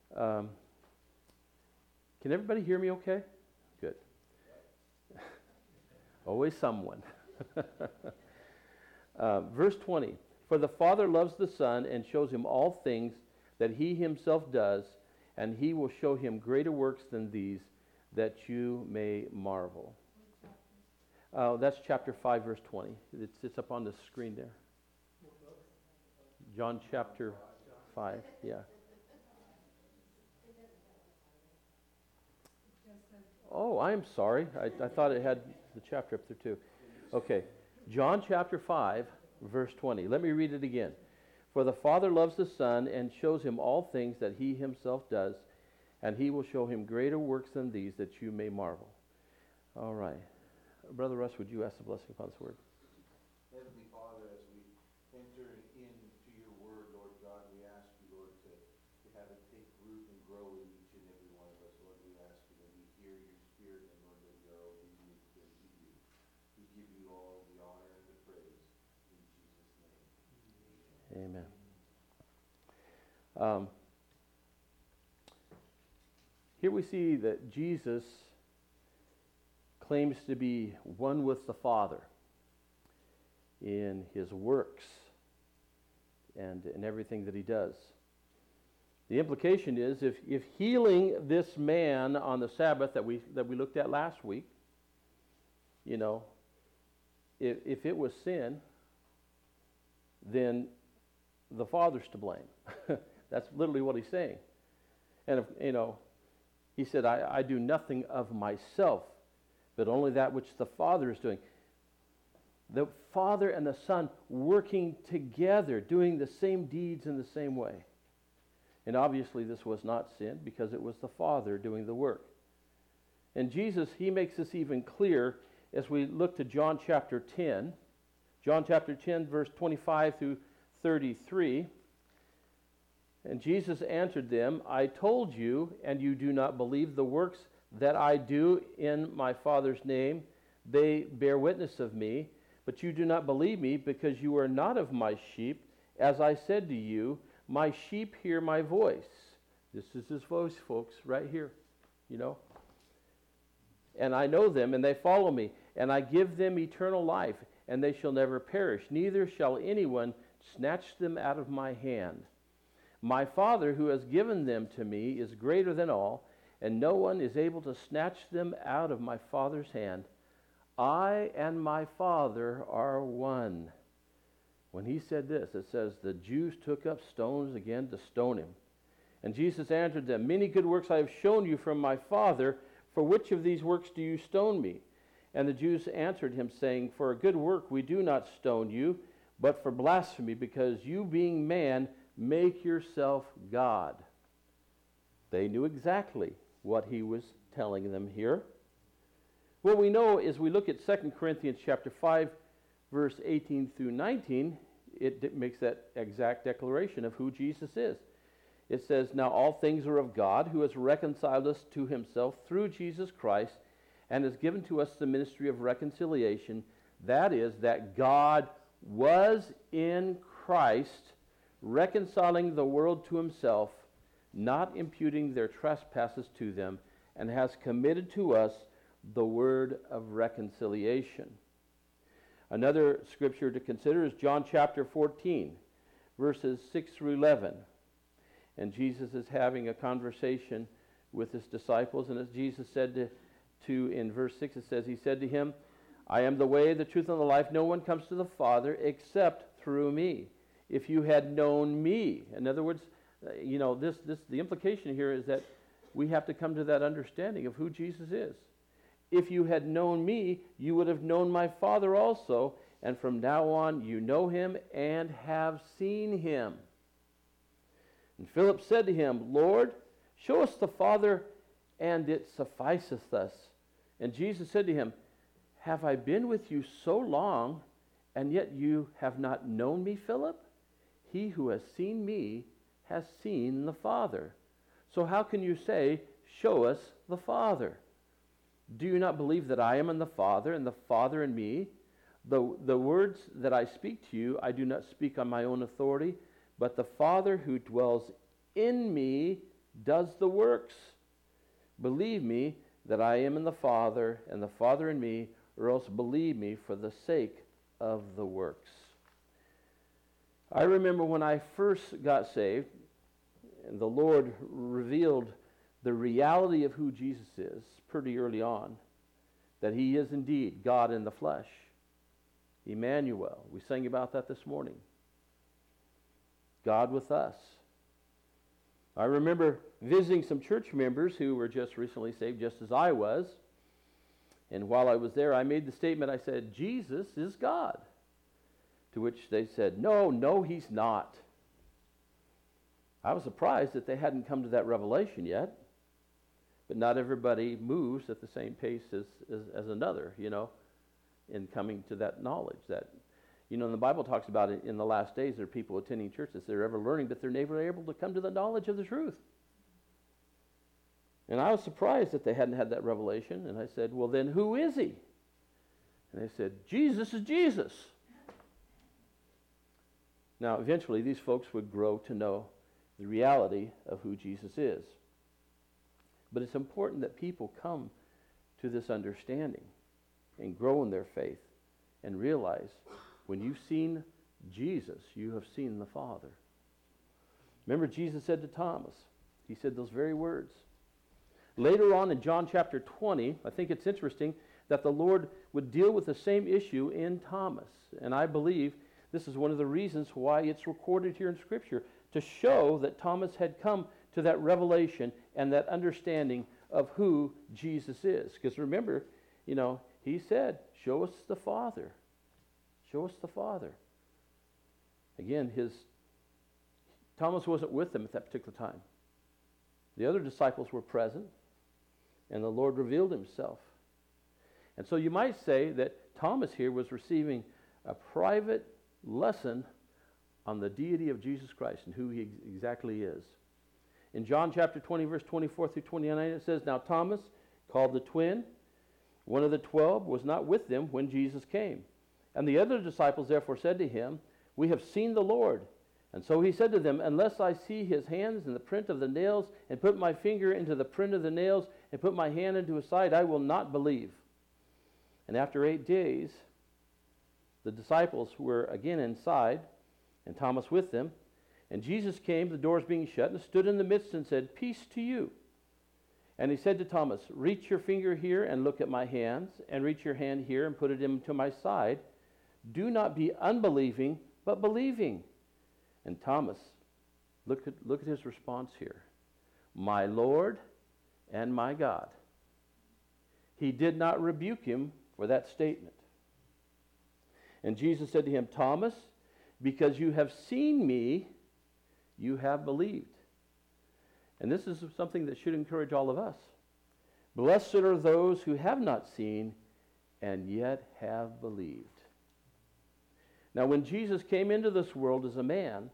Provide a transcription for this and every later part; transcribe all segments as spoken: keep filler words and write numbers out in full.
Um, can everybody hear me okay? Good. Always someone. uh, verse twenty. For the Father loves the Son and shows him all things that he himself does, and he will show him greater works than these, that you may marvel. Uh, that's chapter five, verse twenty. It's, it's up on the screen there. John chapter five, yeah. Oh, I'm sorry. I, I thought it had the chapter up there too. Okay. John chapter five, verse twenty. Let me read it again. For the Father loves the Son and shows him all things that he himself does, and he will show him greater works than these, that you may marvel. All right. Brother Russ, would you ask the blessing upon this word? Heavenly Father, as we enter into your word, Lord God, we ask you, Lord, to, to have it take root and grow in each and every one of us. Lord, we ask you that we hear your spirit, and Lord, that we are obedient to you. We give you all the honor and the praise in Jesus' name. Amen. Um, here we see that Jesus claims to be one with the Father in his works and in everything that he does. The implication is if, if healing this man on the Sabbath that we that we looked at last week, you know, if, if it was sin, then the Father's to blame. That's literally what he's saying. And, if, you know, he said, I, I do nothing of myself, but only that which the Father is doing. The Father and the Son working together, doing the same deeds in the same way. And obviously this was not sin because it was the Father doing the work. And Jesus, he makes this even clear as we look to John chapter ten. John chapter ten, verse twenty-five through thirty-three. And Jesus answered them, I told you, and you do not believe the works that I do in my Father's name. They bear witness of me, but you do not believe me because you are not of my sheep. As I said to you, my sheep hear my voice. This is his voice, folks, right here, you know. And I know them, and they follow me, and I give them eternal life, and they shall never perish. Neither shall anyone snatch them out of my hand. My Father, who has given them to me, is greater than all, and no one is able to snatch them out of my Father's hand. I and my Father are one. When he said this, it says, the Jews took up stones again to stone him. And Jesus answered them, many good works I have shown you from my Father. For which of these works do you stone me? And the Jews answered him, saying, for a good work we do not stone you, but for blasphemy, because you, being man, make yourself God. They knew exactly what he was telling them here. What we know is we look at Second Corinthians chapter five, verse eighteen through nineteen, it makes that exact declaration of who Jesus is. It says, now all things are of God, who has reconciled us to himself through Jesus Christ, and has given to us the ministry of reconciliation. That is, that God was in Christ, reconciling the world to himself, not imputing their trespasses to them, and has committed to us the word of reconciliation. Another scripture to consider is John chapter fourteen, verses six through eleven. And Jesus is having a conversation with his disciples, and as Jesus said to, to in verse six, it says, he said to him, I am the way, the truth, and the life. No one comes to the Father except through me. If you had known me. In other words, you know, this, this the implication here is that we have to come to that understanding of who Jesus is. If you had known me, you would have known my Father also, and from now on you know him and have seen him. And Philip said to him, Lord, show us the Father, and it sufficeth us. And Jesus said to him, have I been with you so long, and yet you have not known me, Philip? He who has seen me has seen the Father. So how can you say, show us the Father? Do you not believe that I am in the Father, and the Father in me? The, the words that I speak to you, I do not speak on my own authority, but the Father who dwells in me does the works. Believe me that I am in the Father, and the Father in me, or else believe me for the sake of the works. I remember when I first got saved, and the Lord revealed the reality of who Jesus is pretty early on, that he is indeed God in the flesh. Emmanuel. We sang about that this morning. God with us. I remember visiting some church members who were just recently saved, just as I was. And while I was there, I made the statement, I said, Jesus is God. To which they said, no, no, he's not. I was surprised that they hadn't come to that revelation yet. But not everybody moves at the same pace as, as, as another, you know, in coming to that knowledge. That, you know, and the Bible talks about it in the last days, there are people attending churches, they're ever learning, but they're never able to come to the knowledge of the truth. And I was surprised that they hadn't had that revelation. And I said, well, then who is he? And they said, Jesus is Jesus. Now, eventually, these folks would grow to know the reality of who Jesus is. But it's important that people come to this understanding and grow in their faith and realize when you've seen Jesus, you have seen the Father. Remember, Jesus said to Thomas, he said those very words. Later on in John chapter twenty, I think it's interesting that the Lord would deal with the same issue in Thomas. And I believe this is one of the reasons why it's recorded here in Scripture, to show that Thomas had come to that revelation and that understanding of who Jesus is. Because remember, you know, he said, show us the Father. Show us the Father. Again, his Thomas wasn't with them at that particular time. The other disciples were present, and the Lord revealed himself. And so you might say that Thomas here was receiving a private lesson on the deity of Jesus Christ and who he ex- exactly is. In John chapter twenty, verse twenty-four through twenty-nine, it says, now Thomas, called the twin, one of the twelve, was not with them when Jesus came. And the other disciples therefore said to him, we have seen the Lord. And so he said to them, unless I see his hands in the print of the nails, and put my finger into the print of the nails, and put my hand into his side, I will not believe. And after eight days, the disciples were again inside, and Thomas with them. And Jesus came, the doors being shut, and stood in the midst and said, peace to you. And he said to Thomas, reach your finger here and look at my hands, and reach your hand here and put it into my side. Do not be unbelieving, but believing. And Thomas, look at, look at his response here. My Lord and my God. He did not rebuke him for that statement. And Jesus said to him, Thomas, because you have seen me, you have believed. And this is something that should encourage all of us. Blessed are those who have not seen and yet have believed. Now, when Jesus came into this world as a man,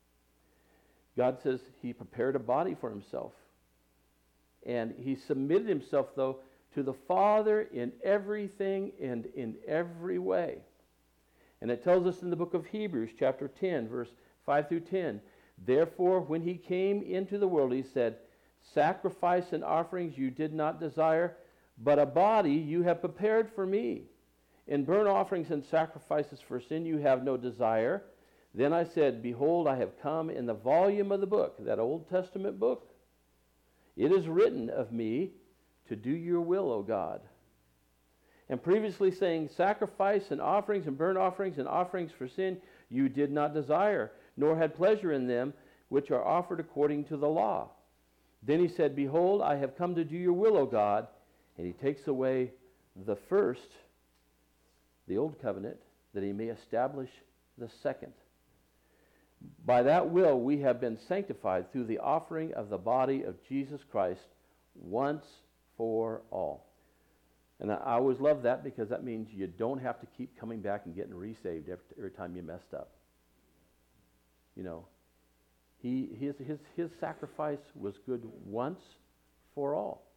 God says he prepared a body for himself. And he submitted himself, though, to the Father in everything and in every way. And it tells us in the book of Hebrews, chapter ten, verse five through ten, therefore, when he came into the world, he said, sacrifice and offerings you did not desire, but a body you have prepared for me. In burnt offerings and sacrifices for sin you have no desire. Then I said, behold, I have come. In the volume of the book, that Old Testament book, it is written of me to do your will, O God. And previously saying, sacrifice and offerings and burnt offerings and offerings for sin you did not desire, nor had pleasure in them, which are offered according to the law. Then he said, behold, I have come to do your will, O God. And he takes away the first, the old covenant, that he may establish the second. By that will we have been sanctified through the offering of the body of Jesus Christ once for all. And I always love that, because that means you don't have to keep coming back and getting resaved every, every time you messed up. You know, he, his, his, his sacrifice was good once for all.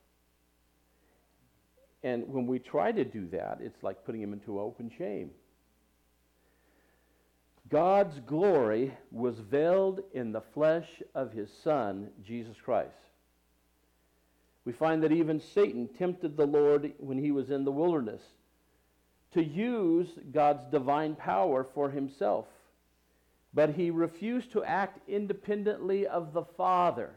And when we try to do that, it's like putting him into open shame. God's glory was veiled in the flesh of his Son, Jesus Christ. We find that even Satan tempted the Lord when he was in the wilderness to use God's divine power for himself. But he refused to act independently of the Father.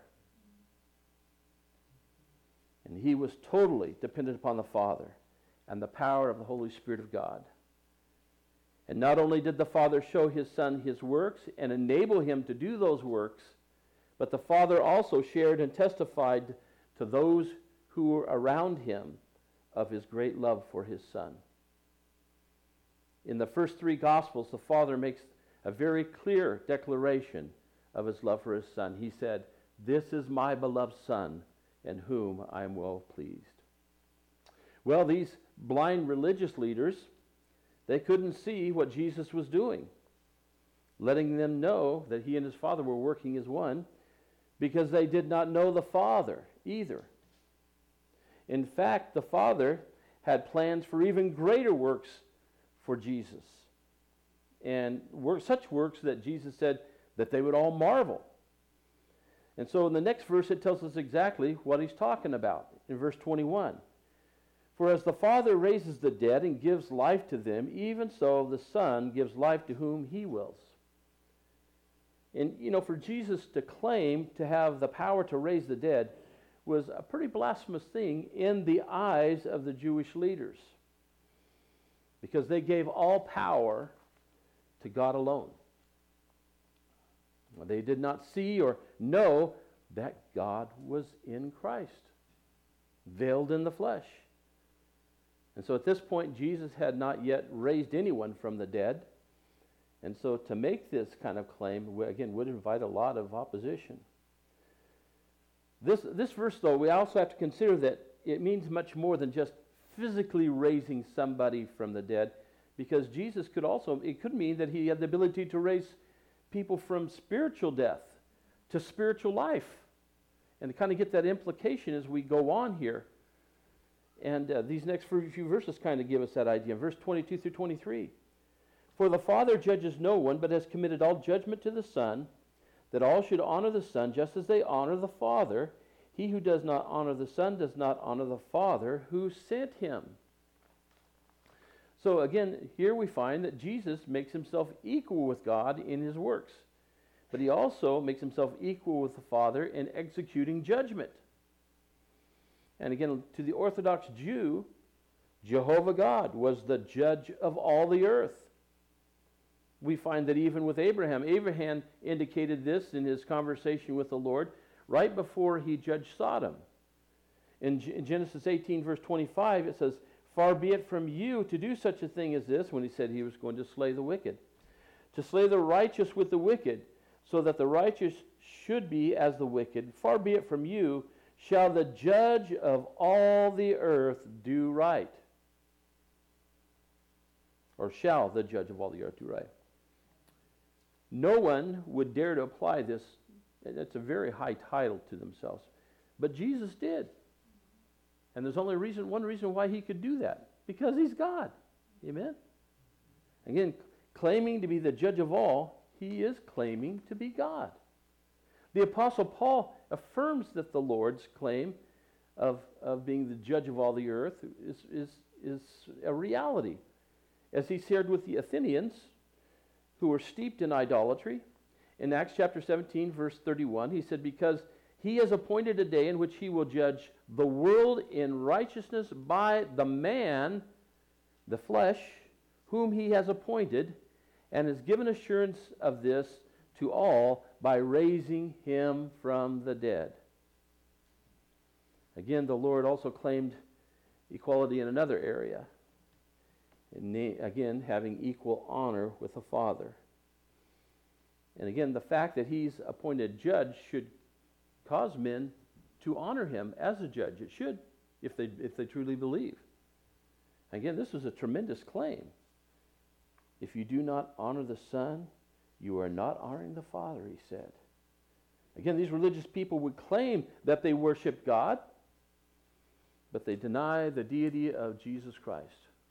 And he was totally dependent upon the Father and the power of the Holy Spirit of God. And not only did the Father show his Son his works and enable him to do those works, but the Father also shared and testified to those who were around him of his great love for his Son. In the first three Gospels, the Father makes a very clear declaration of his love for his Son. He said, "This is my beloved Son, in whom I am well pleased." Well, these blind religious leaders, they couldn't see what Jesus was doing, letting them know that he and his Father were working as one, because they did not know the Father either. In fact, the Father had plans for even greater works for Jesus, and work, such works that Jesus said that they would all marvel. And so in the next verse it tells us exactly what he's talking about. In verse twenty-one, "For as the Father raises the dead and gives life to them, even so the Son gives life to whom he wills." And, you know, for Jesus to claim to have the power to raise the dead was a pretty blasphemous thing in the eyes of the Jewish leaders, because they gave all power to God alone. They did not see or know that God was in Christ, veiled in the flesh. And so at this point, Jesus had not yet raised anyone from the dead. And so to make this kind of claim, again, would invite a lot of opposition. This, this verse, though, we also have to consider that it means much more than just physically raising somebody from the dead, because Jesus could also, it could mean that he had the ability to raise people from spiritual death to spiritual life. And to kind of get that implication as we go on here. And uh, these next few verses kind of give us that idea. Verse twenty-two through twenty-three. "For the Father judges no one, but has committed all judgment to the Son, that all should honor the Son just as they honor the Father. He who does not honor the Son does not honor the Father who sent him." So again, here we find that Jesus makes himself equal with God in his works. But he also makes himself equal with the Father in executing judgment. And again, to the Orthodox Jew, Jehovah God was the judge of all the earth. We find that even with Abraham, Abraham indicated this in his conversation with the Lord right before he judged Sodom. In, G- in Genesis eighteen, verse twenty-five, it says, "Far be it from you to do such a thing as this," when he said he was going to slay the wicked, "to slay the righteous with the wicked, so that the righteous should be as the wicked. Far be it from you, shall the judge of all the earth do right." Or shall the judge of all the earth do right? No one would dare to apply this. It's a very high title to themselves. But Jesus did. And there's only reason, one reason why he could do that. Because he's God. Amen? Again, claiming to be the judge of all, he is claiming to be God. The Apostle Paul affirms that the Lord's claim of, of being the judge of all the earth is, is, is a reality. As he shared with the Athenians, who were steeped in idolatry, in Acts chapter seventeen, verse thirty-one, he said, "Because he has appointed a day in which he will judge the world in righteousness by the man, the flesh, whom he has appointed, and has given assurance of this to all by raising him from the dead." Again, the Lord also claimed equality in another area. And again, having equal honor with the Father. And again, the fact that he's appointed judge should cause men to honor him as a judge. It should, if they if they truly believe. Again, this is a tremendous claim. If you do not honor the Son, you are not honoring the Father, he said. Again, these religious people would claim that they worship God, but they deny the deity of Jesus Christ.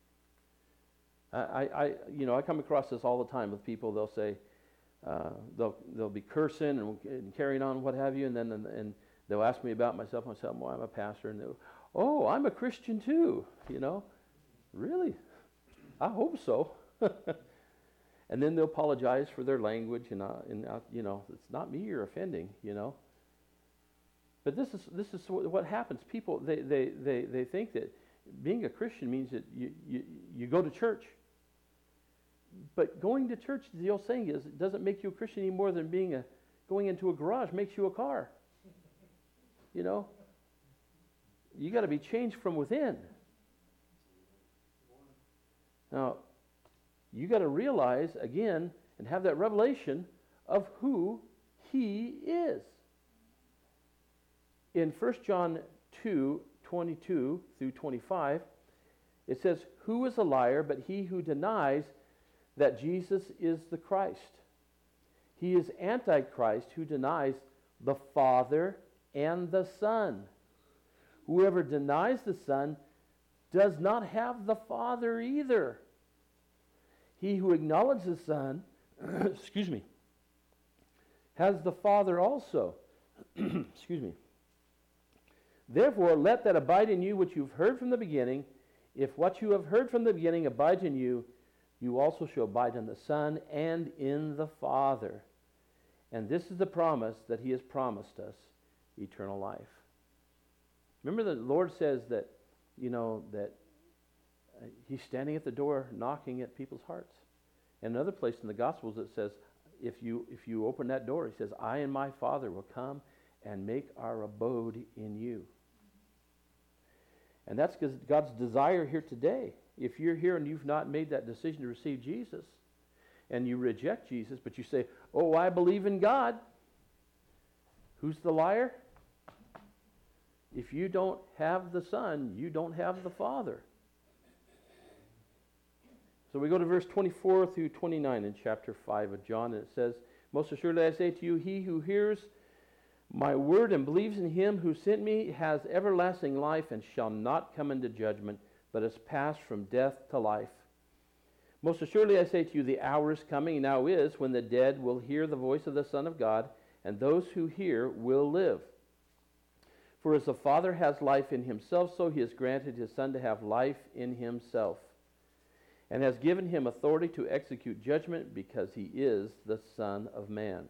I, I, you know, I come across this all the time with people. They'll say, uh, they'll they'll be cursing and, and carrying on, what have you, and then and, and they'll ask me about myself. I say, well, I'm a pastor. And they'll, oh, I'm a Christian too, you know. Really? I hope so. And then they'll apologize for their language, and, uh, and uh, you know, it's not me you're offending, you know. But this is this is what happens. People, they, they, they, they think that being a Christian means that you, you, you go to church. But going to church, the old saying is, it doesn't make you a Christian any more than being a going into a garage makes you a car. You know? You got to be changed from within. Now, you got to realize, again, and have that revelation of who he is. In First John two, twenty-two through twenty-five, it says, who is a liar but he who denies that Jesus is the Christ? He is Antichrist who denies the Father and the Son. Whoever denies the Son does not have the Father either. He who acknowledges the Son, excuse me, has the Father also. Excuse me. Therefore, let that abide in you which you've heard from the beginning. If what you have heard from the beginning abides in you, you also shall abide in the Son and in the Father. And this is the promise that he has promised us, eternal life. Remember the Lord says that, you know, that uh, he's standing at the door knocking at people's hearts. And another place in the Gospels it says, if you if you open that door, he says, I and my Father will come and make our abode in you. And that's because God's desire here today. If you're here and you've not made that decision to receive Jesus, and you reject Jesus, but you say, oh, I believe in God, who's the liar? If you don't have the Son, you don't have the Father. So we go to verse twenty-four through twenty-nine in chapter five of John, and it says, most assuredly I say to you, he who hears my word and believes in him who sent me has everlasting life and shall not come into judgment, but is passed from death to life. Most assuredly I say to you, the hour is coming, and now is, when the dead will hear the voice of the Son of God, and those who hear will live. For as the Father has life in himself, so he has granted his Son to have life in himself, and has given him authority to execute judgment, because he is the Son of Man.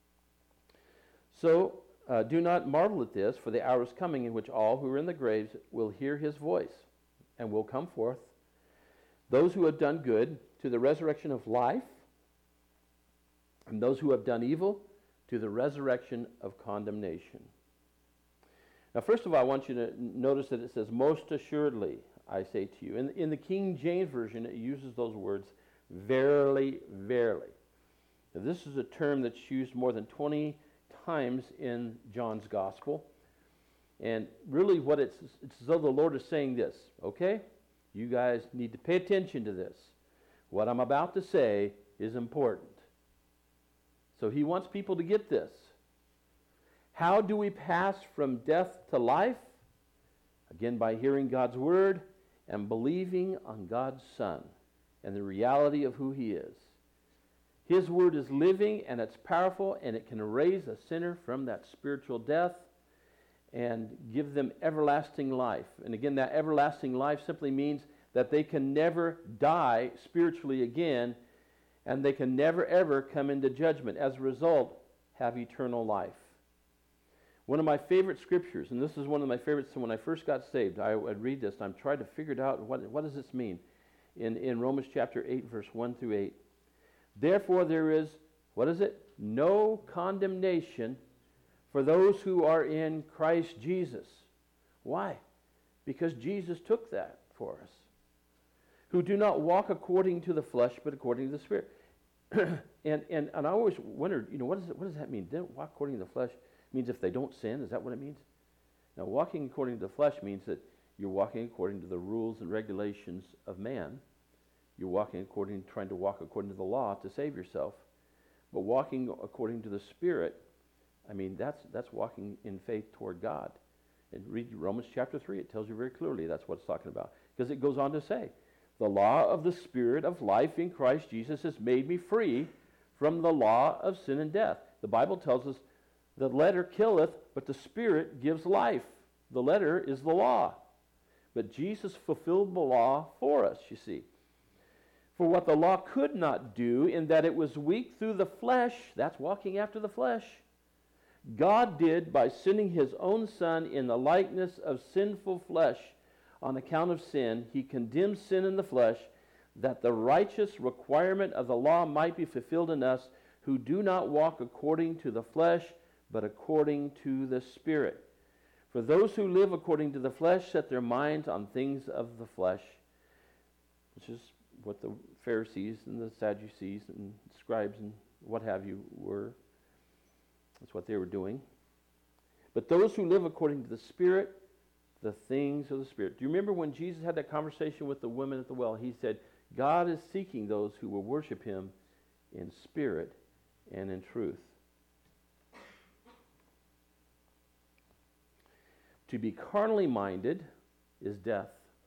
So uh, do not marvel at this, for the hour is coming in which all who are in the graves will hear his voice, and will come forth, those who have done good to the resurrection of life, and those who have done evil to the resurrection of condemnation. Now, first of all, I want you to notice that it says, most assuredly, I say to you. In, in the King James Version, it uses those words, verily, verily. Now, this is a term that's used more than twenty times in John's Gospel. And really what it's, it's as though the Lord is saying this, okay? You guys need to pay attention to this. What I'm about to say is important. So he wants people to get this. How do we pass from death to life? Again, by hearing God's word and believing on God's Son and the reality of who he is. His word is living and it's powerful, and it can raise a sinner from that spiritual death and give them everlasting life. And again, that everlasting life simply means that they can never die spiritually again, and they can never ever come into judgment. As a result, have eternal life. One of my favorite scriptures, and this is one of my favorites when I first got saved, I would read this, and I'm trying to figure it out, what, what does this mean? In, in Romans chapter eight, verse one through eight. Therefore there is, what is it? No condemnation for those who are in Christ Jesus. Why? Because Jesus took that for us. Who do not walk according to the flesh, but according to the Spirit. and, and and I always wondered, you know, what, is it, what does that mean? They don't walk according to the flesh. It means if they don't sin, is that what it means? Now, walking according to the flesh means that you're walking according to the rules and regulations of man. You're walking according, trying to walk according to the law to save yourself. But walking according to the Spirit, I mean, that's that's walking in faith toward God. And read Romans chapter three. It tells you very clearly that's what it's talking about. Because it goes on to say, the law of the Spirit of life in Christ Jesus has made me free from the law of sin and death. The Bible tells us The letter killeth, but the Spirit gives life. The letter is the law. But Jesus fulfilled the law for us, you see. For what the law could not do, in that it was weak through the flesh, that's walking after the flesh, God did by sending his own Son in the likeness of sinful flesh. On account of sin, he condemned sin in the flesh, that the righteous requirement of the law might be fulfilled in us, who do not walk according to the flesh, but according to the Spirit. For those who live according to the flesh set their minds on things of the flesh, which is what the Pharisees and the Sadducees and scribes and what have you were. That's what they were doing. But those who live according to the Spirit, the things of the Spirit. Do you remember when Jesus had that conversation with the woman at the well? He said, God is seeking those who will worship him in spirit and in truth. To be carnally minded is death.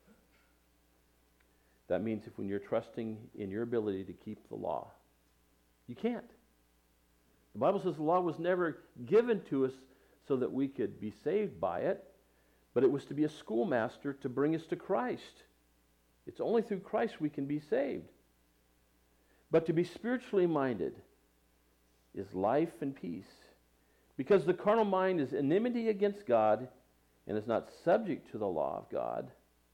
That means if when you're trusting in your ability to keep the law, you can't. The Bible says the law was never given to us so that we could be saved by it, but it was to be a schoolmaster to bring us to Christ. It's only through Christ we can be saved. But to be spiritually minded is life and peace, because the carnal mind is enmity against God and is not subject to the law of God,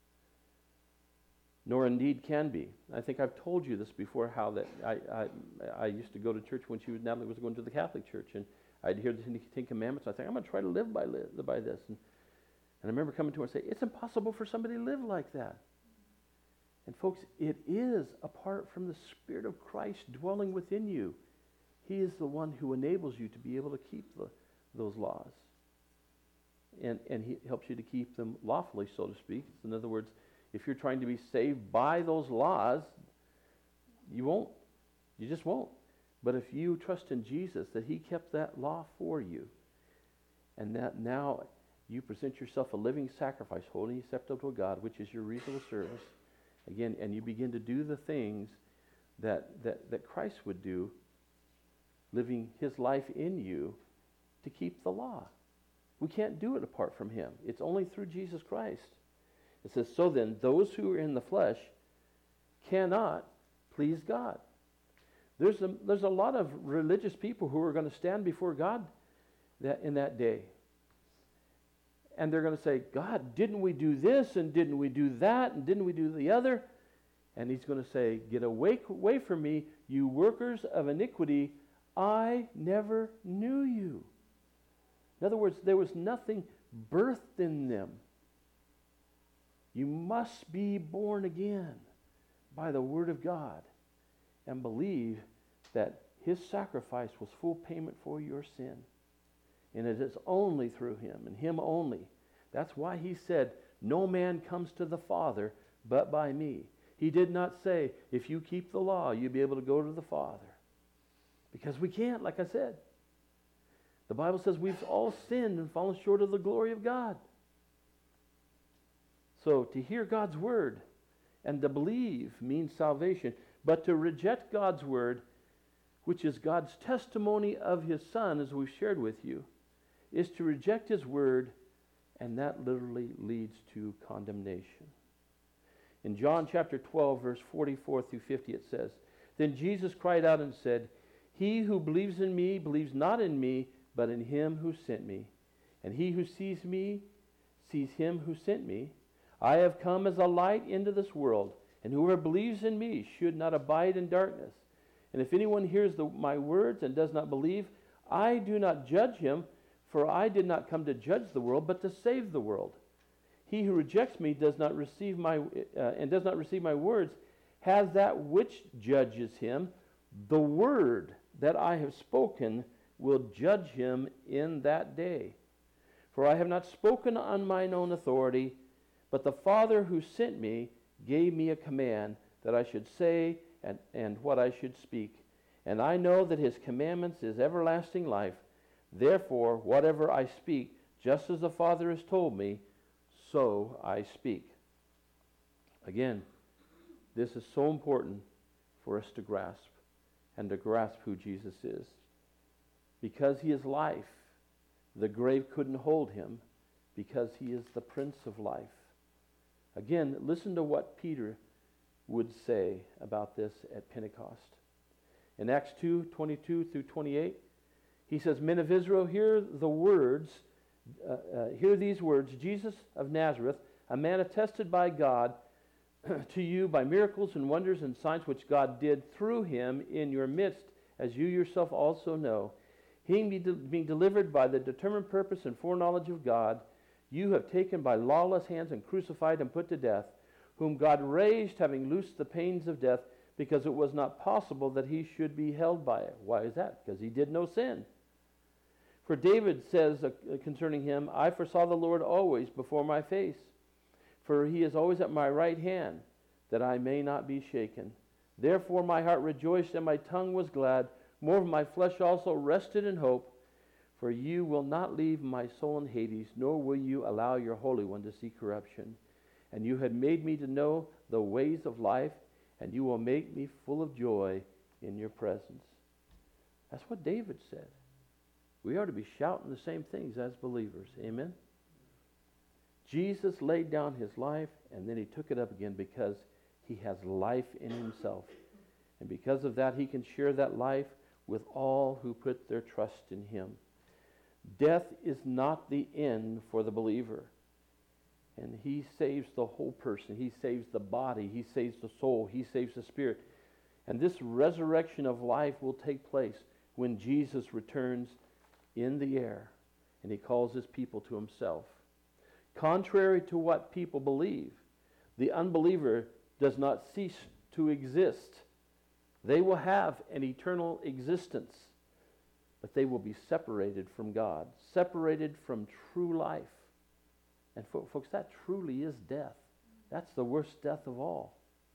nor indeed can be. I think I've told you this before, how that I, I, I used to go to church when she was, Natalie was going to the Catholic Church, and I'd hear the Ten Commandments. I think, I'm going to try to live by, live by this. And, and I remember coming to her and saying, it's impossible for somebody to live like that. And folks, it is apart from the Spirit of Christ dwelling within you. He is the one who enables you to be able to keep the, those laws. And, and he helps you to keep them lawfully, so to speak. In other words, if you're trying to be saved by those laws, you won't. You just won't. But if you trust in Jesus, that he kept that law for you, and that now you present yourself a living sacrifice, holy and acceptable to God, which is your reasonable service, again, and you begin to do the things that, that, that Christ would do, living his life in you to keep the law. We can't do it apart from him. It's only through Jesus Christ. It says, so then, those who are in the flesh cannot please God. There's a, there's a lot of religious people who are going to stand before God that in that day. And they're going to say, God, didn't we do this, and didn't we do that, and didn't we do the other? And he's going to say, get away, away from me, you workers of iniquity. I never knew you. In other words, there was nothing birthed in them. You must be born again by the Word of God and believe that his sacrifice was full payment for your sin. And it is only through him and him only. That's why he said, no man comes to the Father but by me. He did not say, if you keep the law, you'll be able to go to the Father. Because we can't, like I said. The Bible says we've all sinned and fallen short of the glory of God. So to hear God's word and to believe means salvation. But to reject God's word, which is God's testimony of his Son, as we've shared with you, is to reject his word, and that literally leads to condemnation. In John chapter twelve, verse forty-four through fifty, it says, then Jesus cried out and said, he who believes in me believes not in me, but in him who sent me. And he who sees me sees him who sent me. I have come as a light into this world, and whoever believes in me should not abide in darkness. And if anyone hears the, my words and does not believe, I do not judge him, for I did not come to judge the world, but to save the world. He who rejects me does not receive my uh, and does not receive my words has that which judges him. The word that I have spoken will judge him in that day. For I have not spoken on mine own authority, but the Father who sent me gave me a command that I should say and, and what I should speak. And I know that his commandments is everlasting life. Therefore, whatever I speak, just as the Father has told me, so I speak. Again, this is so important for us to grasp and to grasp who Jesus is. Because he is life The grave couldn't hold him because he is the Prince of Life. Again, listen to what Peter would say about this at Pentecost. In Acts two, twenty-two through twenty-eight, he says, Men of Israel, hear the words, uh, uh, hear these words, Jesus of Nazareth, a man attested by God to you by miracles and wonders and signs which God did through him in your midst, as you yourself also know. He being delivered by the determined purpose and foreknowledge of God, you have taken by lawless hands and crucified and put to death, whom God raised, having loosed the pains of death, because it was not possible that he should be held by it. Why is that? Because he did no sin. For David says uh, concerning him, I foresaw the Lord always before my face, for he is always at my right hand, that I may not be shaken. Therefore my heart rejoiced, and my tongue was glad. More of my flesh also rested in hope, for you will not leave my soul in Hades, nor will you allow your Holy One to see corruption. And you had made me to know the ways of life, and you will make me full of joy in your presence. That's what David said. We are to be shouting the same things as believers. Amen? Jesus laid down his life, and then he took it up again because he has life in himself. And because of that, he can share that life with all who put their trust in him. Death is not the end for the believer. And he saves the whole person. He saves the body. He saves the soul. He saves the spirit. And this resurrection of life will take place when Jesus returns in the air and he calls his people to himself. Contrary to what people believe, the unbeliever does not cease to exist. They will have an eternal existence, but they will be separated from God, separated from true life. And fo- folks, that truly is death. That's the worst death of all.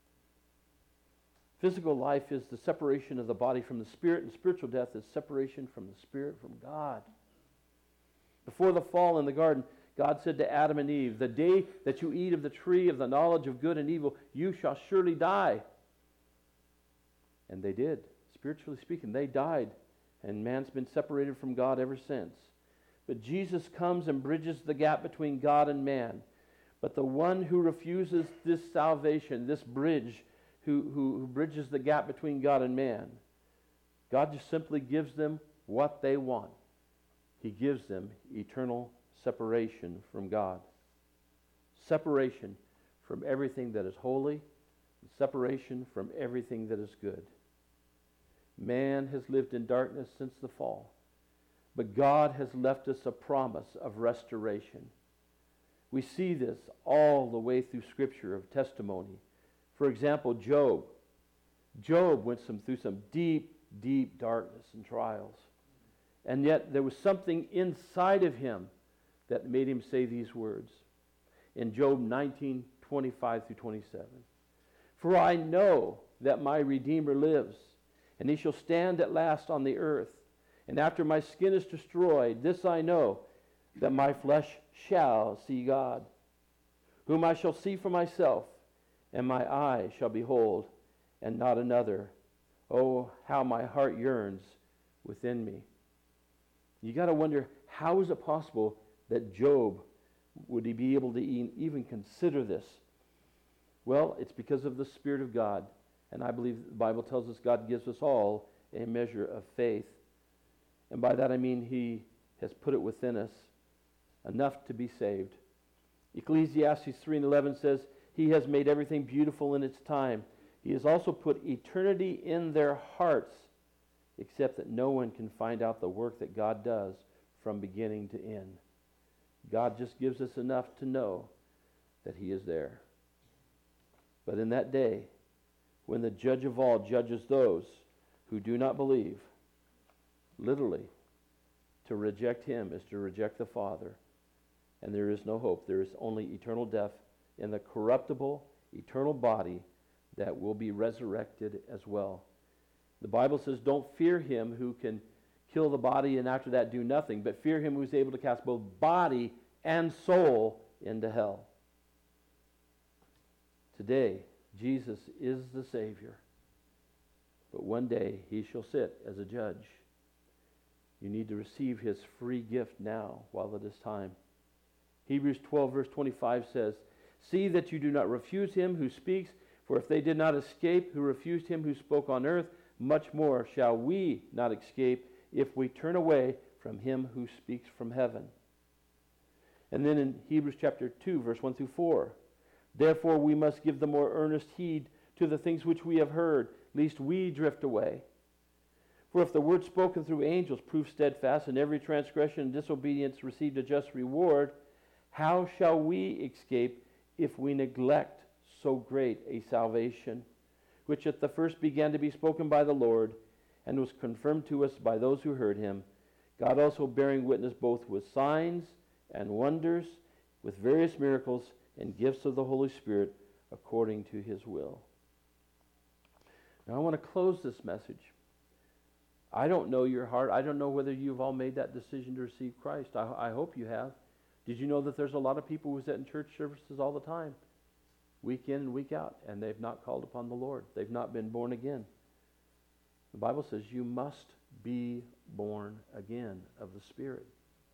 Physical life is the separation of the body from the spirit, and spiritual death is separation from the spirit from God. Before the fall in the garden, God said to Adam and Eve, the day that you eat of the tree of the knowledge of good and evil, you shall surely die. And they did. Spiritually speaking, they died. And man's been separated from God ever since. But Jesus comes and bridges the gap between God and man. But the one who refuses this salvation, this bridge, who, who, who bridges the gap between God and man, God just simply gives them what they want. He gives them eternal separation from God. Separation from everything that is holy. Separation from everything that is good. Man has lived in darkness since the fall. But God has left us a promise of restoration. We see this all the way through Scripture of testimony. For example, Job. Job went some, through some deep, deep darkness and trials. And yet there was something inside of him that made him say these words. In Job nineteen, twenty-five through twenty-seven. For I know that my Redeemer lives, and he shall stand at last on the earth. And after my skin is destroyed, this I know, that my flesh shall see God, whom I shall see for myself, and my eye shall behold, and not another. Oh, how my heart yearns within me. You got to wonder, how is it possible that Job would he be able to even consider this? Well, it's because of the Spirit of God. And I believe the Bible tells us God gives us all a measure of faith. And by that I mean he has put it within us enough to be saved. Ecclesiastes three and eleven says, he has made everything beautiful in its time. He has also put eternity in their hearts, except that no one can find out the work that God does from beginning to end. God just gives us enough to know that he is there. But in that day, when the judge of all judges those who do not believe, literally, to reject him is to reject the Father. And there is no hope. There is only eternal death in the corruptible, eternal body that will be resurrected as well. The Bible says, don't fear him who can kill the body and after that do nothing, but fear him who is able to cast both body and soul into hell. Today, Jesus is the Savior, but one day he shall sit as a judge. You need to receive his free gift now while it is time. Hebrews twelve verse twenty-five says, "See that you do not refuse him who speaks, for if they did not escape who refused him who spoke on earth, much more shall we not escape if we turn away from him who speaks from heaven." And then in Hebrews chapter two, verse one through four, "Therefore we must give the more earnest heed to the things which we have heard, lest we drift away. For if the word spoken through angels proved steadfast, and every transgression and disobedience received a just reward, how shall we escape if we neglect so great a salvation, which at the first began to be spoken by the Lord, and was confirmed to us by those who heard him, God also bearing witness both with signs and wonders, with various miracles and gifts of the Holy Spirit, according to his will." Now I want to close this message. I don't know your heart. I don't know whether you've all made that decision to receive Christ. I, I hope you have. Did you know that there's a lot of people who sit in church services all the time, week in and week out, and they've not called upon the Lord? They've not been born again. The Bible says you must be born again of the Spirit.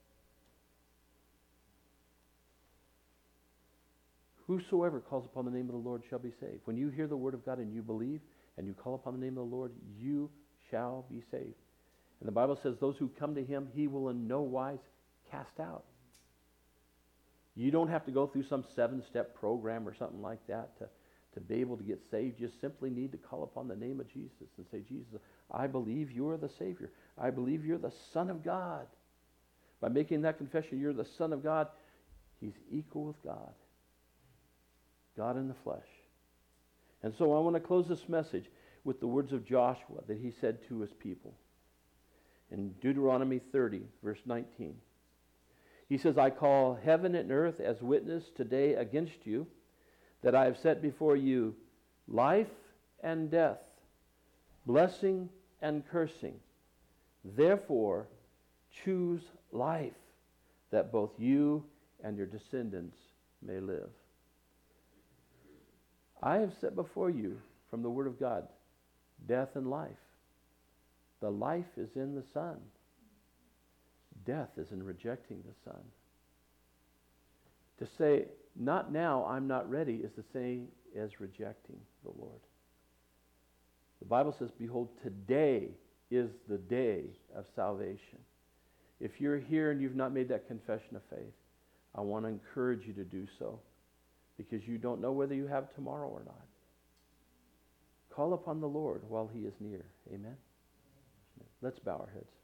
Whosoever calls upon the name of the Lord shall be saved. When you hear the word of God and you believe and you call upon the name of the Lord, you shall be saved. And the Bible says those who come to him, he will in no wise cast out. You don't have to go through some seven-step program or something like that to, to be able to get saved. You simply need to call upon the name of Jesus and say, "Jesus, I believe you are the Savior. I believe you're the Son of God." By making that confession, you're the Son of God, he's equal with God. God in the flesh. And so I want to close this message with the words of Joshua that he said to his people. In Deuteronomy thirty, verse nineteen. He says, "I call heaven and earth as witness today against you, that I have set before you life and death, blessing and cursing. Therefore, choose life, that both you and your descendants may live." I have set before you from the Word of God death and life. The life is in the Son. Death is in rejecting the Son. To say, "Not now, I'm not ready," is the same as rejecting the Lord. The Bible says, "Behold, today is the day of salvation." If you're here and you've not made that confession of faith, I want to encourage you to do so, because you don't know whether you have tomorrow or not. Call upon the Lord while he is near. Amen? Let's bow our heads.